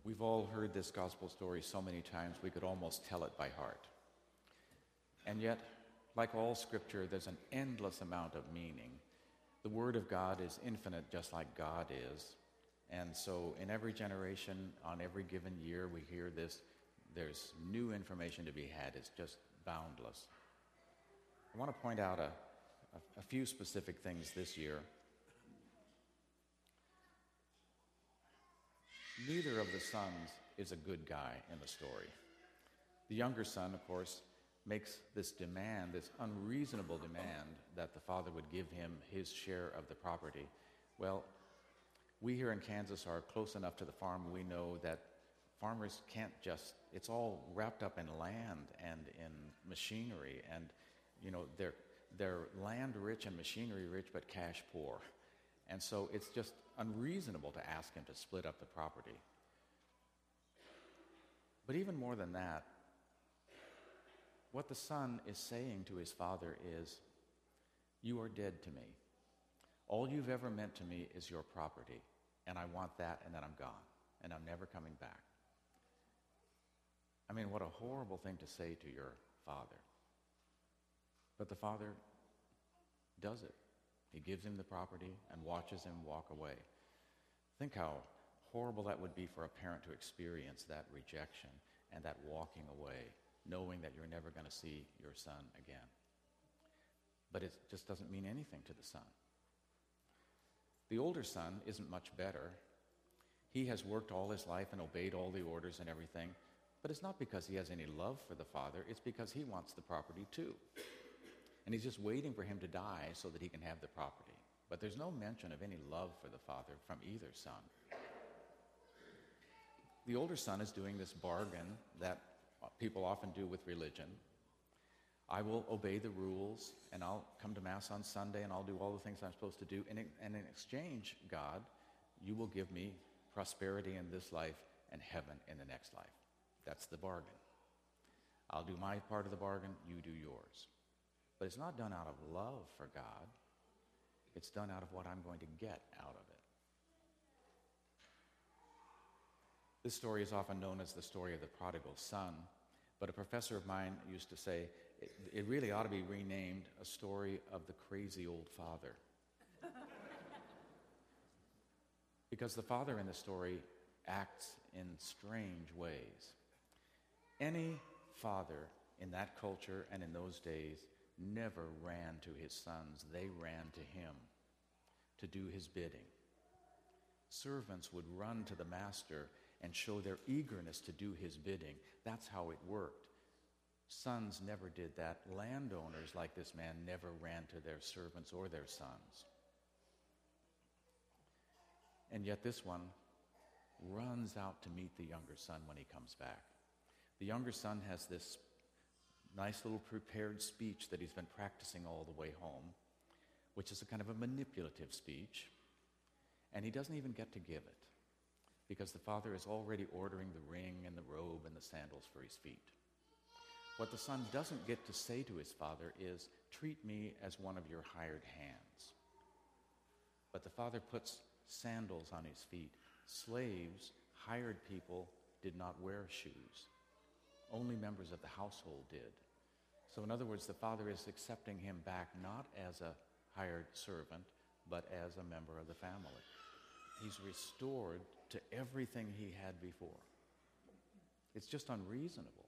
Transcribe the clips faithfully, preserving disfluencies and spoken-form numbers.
We've all heard this gospel story so many times we could almost tell it by heart. And yet, like all scripture, there's an endless amount of meaning. The Word of God is infinite, just like God is. And so in every generation, on every given year, we hear this. There's new information to be had. It's just boundless. I want to point out a, a, a few specific things this year. Neither of the sons is a good guy in the story. The younger son, of course, makes this demand, this unreasonable demand, that the father would give him his share of the property. Well, we here in Kansas are close enough to the farm. We know that farmers can't just, it's all wrapped up in land and in machinery. And, you know, they're, they're land rich and machinery rich, but cash poor. And so it's just unreasonable to ask him to split up the property. But even more than that, what the son is saying to his father is, you are dead to me. All you've ever meant to me is your property, and I want that, and then I'm gone, and I'm never coming back. I mean, what a horrible thing to say to your father. But the father does it. He gives him the property and watches him walk away. Think how horrible that would be for a parent to experience that rejection and that walking away, knowing that you're never going to see your son again. But it just doesn't mean anything to the son. The older son isn't much better. He has worked all his life and obeyed all the orders and everything, but it's not because he has any love for the father, it's because he wants the property too. And he's just waiting for him to die so that he can have the property. But there's no mention of any love for the father from either son. The older son is doing this bargain that people often do with religion. I will obey the rules, and I'll come to Mass on Sunday, and I'll do all the things I'm supposed to do. And in, and in exchange, God, you will give me prosperity in this life and heaven in the next life. That's the bargain. I'll do my part of the bargain, you do yours. But it's not done out of love for God. It's done out of what I'm going to get out of it. This story is often known as the story of the prodigal son, but a professor of mine used to say it, it really ought to be renamed a story of the crazy old father. Because the father in the story acts in strange ways. Any father in that culture and in those days never ran to his sons. They ran to him to do his bidding. Servants would run to the master and show their eagerness to do his bidding. That's how it worked. Sons never did that. Landowners like this man never ran to their servants or their sons. And yet this one runs out to meet the younger son when he comes back. The younger son has this nice little prepared speech that he's been practicing all the way home, which is a kind of a manipulative speech, and he doesn't even get to give it because the father is already ordering the ring and the robe and the sandals for his feet. What the son doesn't get to say to his father is, treat me as one of your hired hands. But the father puts sandals on his feet. Slaves, hired people, did not wear shoes. Only members of the household did. So in other words, the father is accepting him back not as a hired servant, but as a member of the family. He's restored to everything he had before. It's just unreasonable.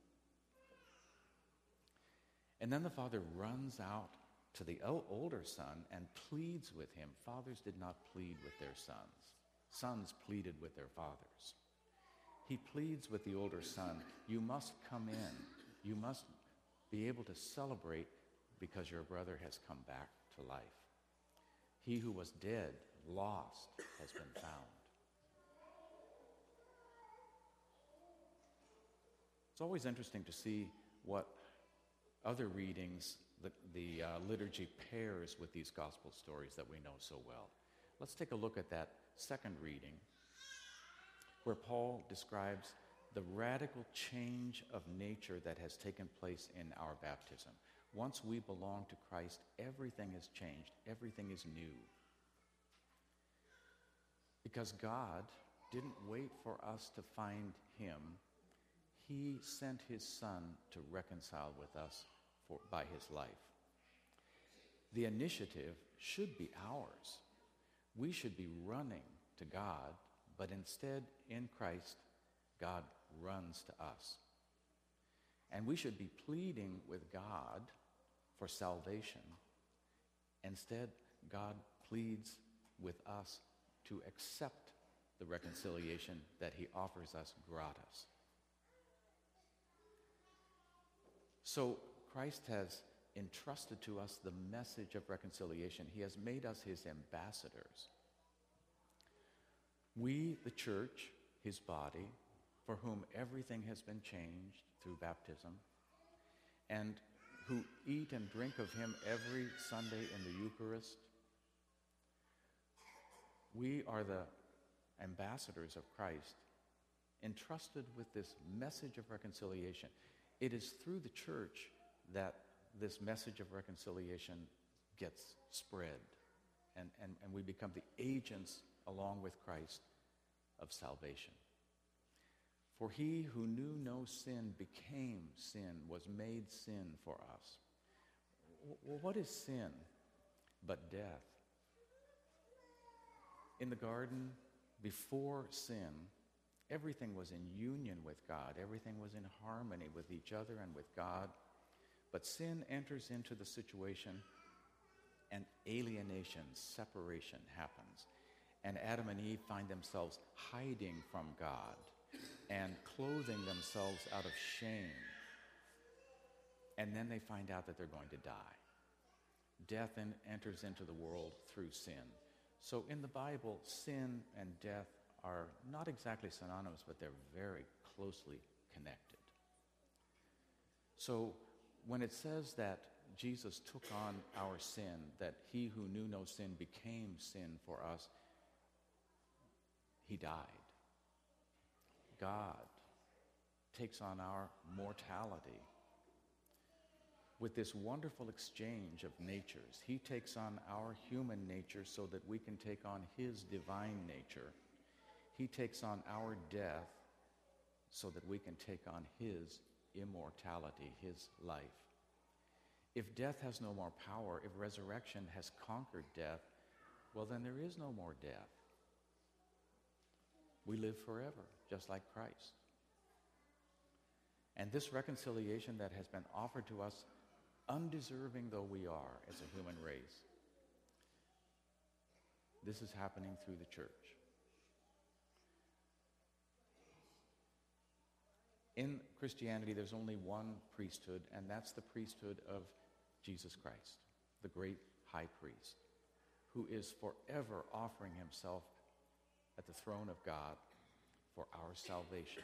And then the father runs out to the older son and pleads with him. Fathers did not plead with their sons. Sons pleaded with their fathers. He pleads with the older son, you must come in. You must be able to celebrate because your brother has come back to life. He who was dead, lost, has been found. It's always interesting to see what other readings the, the uh, liturgy pairs with these gospel stories that we know so well. Let's take a look at that second reading where Paul describes the radical change of nature that has taken place in our baptism. Once we belong to Christ, everything has changed. Everything is new. Because God didn't wait for us to find him. He sent his Son to reconcile with us for, by his life. The initiative should be ours. We should be running to God, but instead, in Christ, God runs to us. And we should be pleading with God for salvation. Instead, God pleads with us to accept the reconciliation that he offers us gratis. So Christ has entrusted to us the message of reconciliation. He has made us his ambassadors. We, the church, his body, for whom everything has been changed through baptism, and who eat and drink of him every Sunday in the Eucharist, we are the ambassadors of Christ, entrusted with this message of reconciliation. It is through the church that this message of reconciliation gets spread, and, and, and we become the agents, along with Christ, of salvation. For he who knew no sin became sin, was made sin for us. Well, what is sin but death? In the garden, before sin, everything was in union with God. Everything was in harmony with each other and with God. But sin enters into the situation, and alienation, separation happens. And Adam and Eve find themselves hiding from God and clothing themselves out of shame. And then they find out that they're going to die. Death en- enters into the world through sin. So in the Bible, sin and death are not exactly synonymous, but they're very closely connected. So when it says that Jesus took on our sin, that he who knew no sin became sin for us, he died. God takes on our mortality. With this wonderful exchange of natures, he takes on our human nature so that we can take on his divine nature. He takes on our death so that we can take on his immortality, his life. If death has no more power, if resurrection has conquered death, well, then there is no more death. We live forever, just like Christ. And this reconciliation that has been offered to us, undeserving though we are as a human race, this is happening through the church. In Christianity, there's only one priesthood, and that's the priesthood of Jesus Christ, the great high priest, who is forever offering himself at the throne of God for our salvation.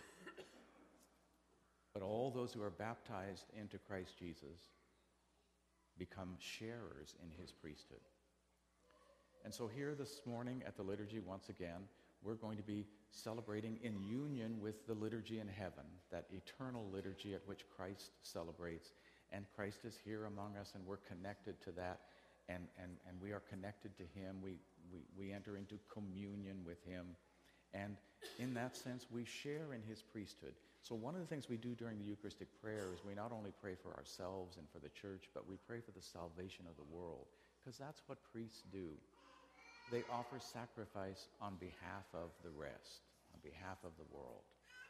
But all those who are baptized into Christ Jesus become sharers in his priesthood. And so here this morning at the liturgy, once again, we're going to be celebrating in union with the liturgy in heaven, that eternal liturgy at which Christ celebrates. And Christ is here among us, and we're connected to that, and, and, and we are connected to him. We, we, we enter into communion with him. And in that sense, we share in his priesthood. So one of the things we do during the Eucharistic prayer is we not only pray for ourselves and for the church, but we pray for the salvation of the world, because that's what priests do. They offer sacrifice on behalf of the rest, on behalf of the world.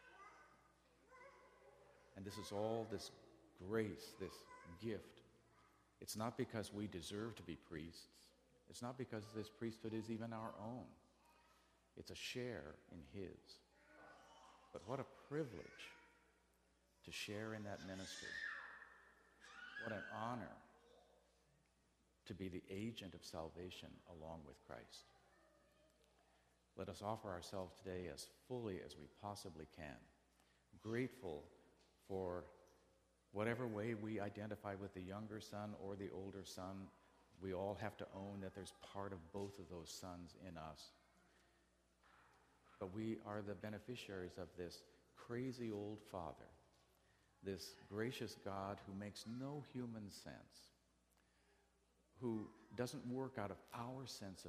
And this is all this grace, this gift. It's not because we deserve to be priests. It's not because this priesthood is even our own. It's a share in his. But what a privilege to share in that ministry. What an honor to be the agent of salvation along with Christ. Let us offer ourselves today as fully as we possibly can, grateful for whatever way we identify with the younger son or the older son. We all have to own that there's part of both of those sons in us. But we are the beneficiaries of this crazy old Father, this gracious God who makes no human sense, who doesn't work out of our sense of